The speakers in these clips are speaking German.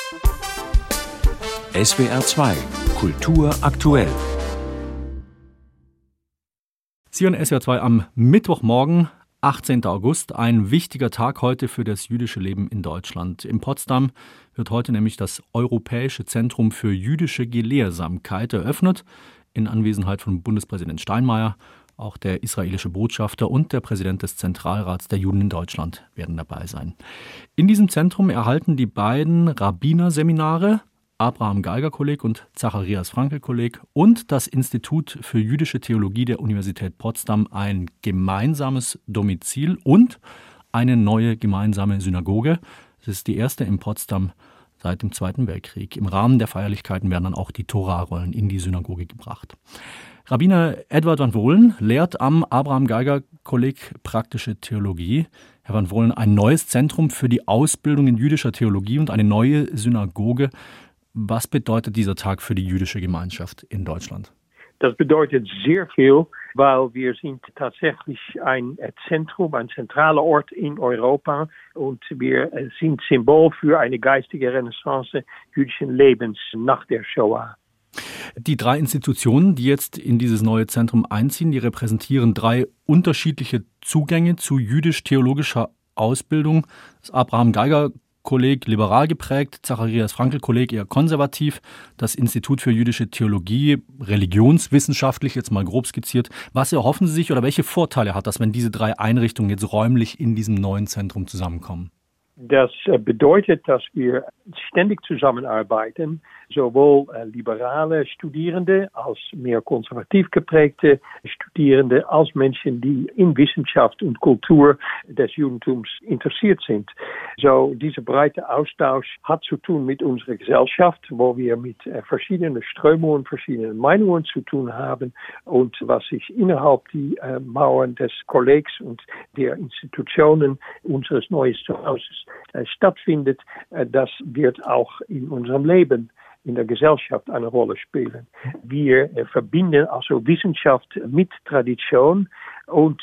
SWR 2 Kultur aktuell. Sie hören SWR 2 am Mittwochmorgen, 18. August. Ein wichtiger Tag heute für das jüdische Leben in Deutschland. In Potsdam wird heute nämlich das Europäische Zentrum für jüdische Gelehrsamkeit eröffnet, in Anwesenheit von Bundespräsident Steinmeier. Auch der israelische Botschafter und der Präsident des Zentralrats der Juden in Deutschland werden dabei sein. In diesem Zentrum erhalten die beiden Rabbinerseminare, Abraham Geiger Kolleg und Zacharias Frankel Kolleg und das Institut für jüdische Theologie der Universität Potsdam ein gemeinsames Domizil und eine neue gemeinsame Synagoge. Das ist die erste in Potsdam seit dem Zweiten Weltkrieg. Im Rahmen der Feierlichkeiten werden dann auch die Torarollen in die Synagoge gebracht. Rabbiner Edward van Wohlen lehrt am Abraham Geiger Kolleg praktische Theologie. Herr van Wohlen, ein neues Zentrum für die Ausbildung in jüdischer Theologie und eine neue Synagoge. Was bedeutet dieser Tag für die jüdische Gemeinschaft in Deutschland? Das bedeutet sehr viel, weil wir sind tatsächlich ein Zentrum, ein zentraler Ort in Europa und wir sind Symbol für eine geistige Renaissance jüdischen Lebens nach der Shoah. Die drei Institutionen, die jetzt in dieses neue Zentrum einziehen, die repräsentieren drei unterschiedliche Zugänge zu jüdisch-theologischer Ausbildung. Das Abraham Geiger Kolleg liberal geprägt, Zacharias Frankel Kolleg eher konservativ, das Institut für jüdische Theologie religionswissenschaftlich, jetzt mal grob skizziert. Was erhoffen Sie sich oder welche Vorteile hat das, wenn diese drei Einrichtungen jetzt räumlich in diesem neuen Zentrum zusammenkommen? Das bedeutet, dass wir ständig zusammenarbeiten, sowohl liberale Studierende als mehr konservativ geprägte Studierende, als Menschen, die in Wissenschaft und Kultur des Judentums interessiert sind. So, dieser breite Austausch hat zu tun mit unserer Gesellschaft, wo wir mit verschiedenen Strömungen, verschiedenen Meinungen zu tun haben und was sich innerhalb die Mauern des Kollegs und der Institutionen unseres neuen Zuhauses stattfindet, das wird auch in unserem Leben in der Gesellschaft eine Rolle spielen. Wir verbinden also Wissenschaft mit Tradition und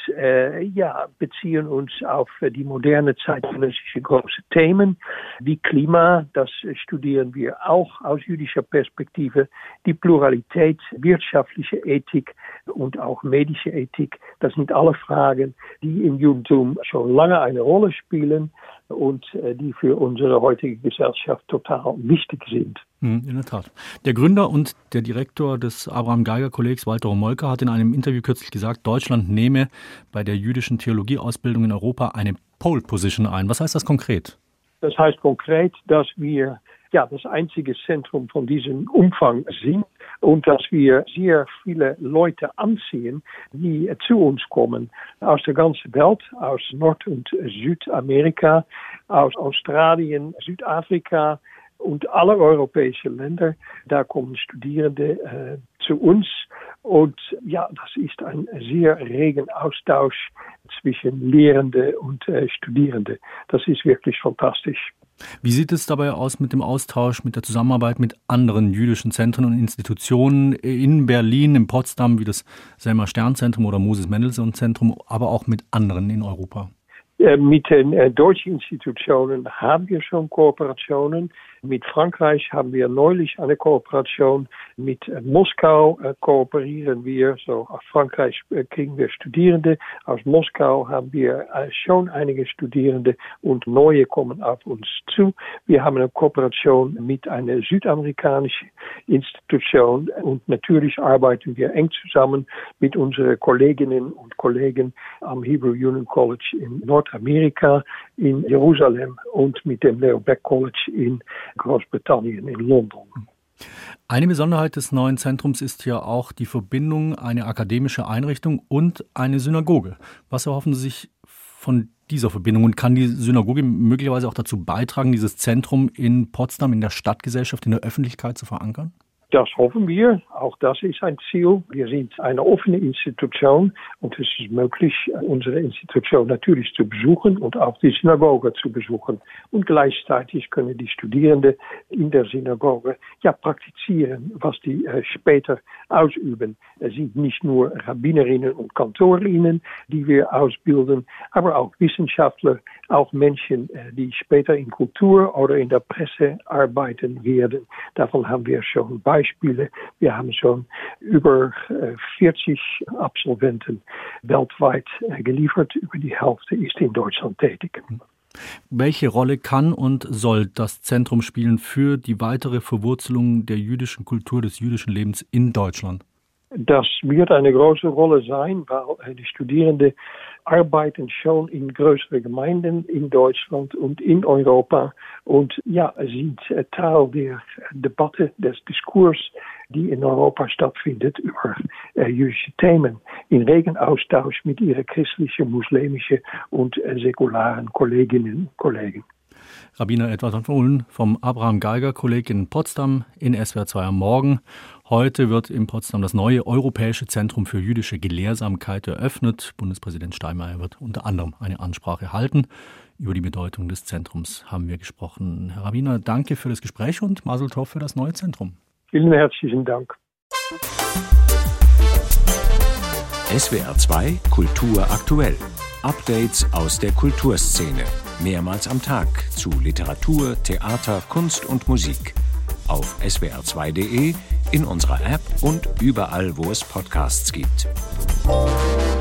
beziehen uns auf die moderne zeitgenössische große Themen wie Klima, das studieren wir auch aus jüdischer Perspektive, die Pluralität, wirtschaftliche Ethik und auch medische Ethik. Das sind alle Fragen, die im Judentum schon lange eine Rolle spielen und die für unsere heutige Gesellschaft total wichtig sind. In der Tat. Der Gründer und der Direktor des Abraham Geiger Kollegs, Walter Homolka, hat in einem Interview kürzlich gesagt, Deutschland nehme bei der jüdischen Theologieausbildung in Europa eine Pole Position ein. Was heißt das konkret? Das heißt konkret, dass wir das einzige Zentrum von diesem Umfang sind und dass wir sehr viele Leute anziehen, die zu uns kommen aus der ganzen Welt, aus Nord- und Südamerika, aus Australien, Südafrika und alle europäischen Länder. Da kommen Studierende zu uns und das ist ein sehr regen Austausch zwischen Lehrende und Studierende. Das ist wirklich fantastisch. Wie sieht es dabei aus mit dem Austausch, mit der Zusammenarbeit mit anderen jüdischen Zentren und Institutionen in Berlin, in Potsdam, wie das Selma Stern Zentrum oder Moses Mendelssohn Zentrum, aber auch mit anderen in Europa? Mit den deutschen Institutionen haben wir schon Kooperationen. Mit Frankreich haben wir neulich eine Kooperation. Mit Moskau kooperieren wir. So aus Frankreich kriegen wir Studierende. Aus Moskau haben wir schon einige Studierende und neue kommen auf uns zu. Wir haben eine Kooperation mit einer südamerikanischen Institution und natürlich arbeiten wir eng zusammen mit unseren Kolleginnen und Kollegen am Hebrew Union College in Nordamerika, in Jerusalem und mit dem Leo Baeck College in Großbritannien, in London. Eine Besonderheit des neuen Zentrums ist ja auch die Verbindung, eine akademische Einrichtung und eine Synagoge. Was erhoffen Sie sich von dieser Verbindung und kann die Synagoge möglicherweise auch dazu beitragen, dieses Zentrum in Potsdam, in der Stadtgesellschaft, in der Öffentlichkeit zu verankern? Das hoffen wir. Auch das ist ein Ziel. Wir sind eine offene Institution und es ist möglich, unsere Institution natürlich zu besuchen und auch die Synagoge zu besuchen. Und gleichzeitig können die Studierenden in der Synagoge praktizieren, was die später ausüben. Es sind nicht nur Rabbinerinnen und Kantorinnen, die wir ausbilden, aber auch Wissenschaftler, auch Menschen, die später in Kultur oder in der Presse arbeiten werden. Davon haben wir schon Beispiele. Wir haben schon über 40 Absolventen weltweit geliefert. Über die Hälfte ist in Deutschland tätig. Welche Rolle kann und soll das Zentrum spielen für die weitere Verwurzelung der jüdischen Kultur, des jüdischen Lebens in Deutschland? Das wird eine große Rolle sein, weil die Studierenden arbeiten schon in größeren Gemeinden in Deutschland und in Europa und sind Teil der Debatte, des Diskurs, die in Europa stattfindet über jüdische Themen, in regen Austausch mit ihren christlichen, muslimischen und säkularen Kolleginnen und Kollegen. Rabbiner Edward von Uhlen vom Abraham-Geiger-Kolleg in Potsdam in SWR 2 am Morgen. Heute wird in Potsdam das neue Europäische Zentrum für jüdische Gelehrsamkeit eröffnet. Bundespräsident Steinmeier wird unter anderem eine Ansprache halten. Über die Bedeutung des Zentrums haben wir gesprochen. Herr Rabbiner, danke für das Gespräch und Mazel Tov für das neue Zentrum. Vielen herzlichen Dank. SWR 2 Kultur aktuell. Updates aus der Kulturszene. Mehrmals am Tag zu Literatur, Theater, Kunst und Musik. Auf swr2.de, in unserer App und überall, wo es Podcasts gibt.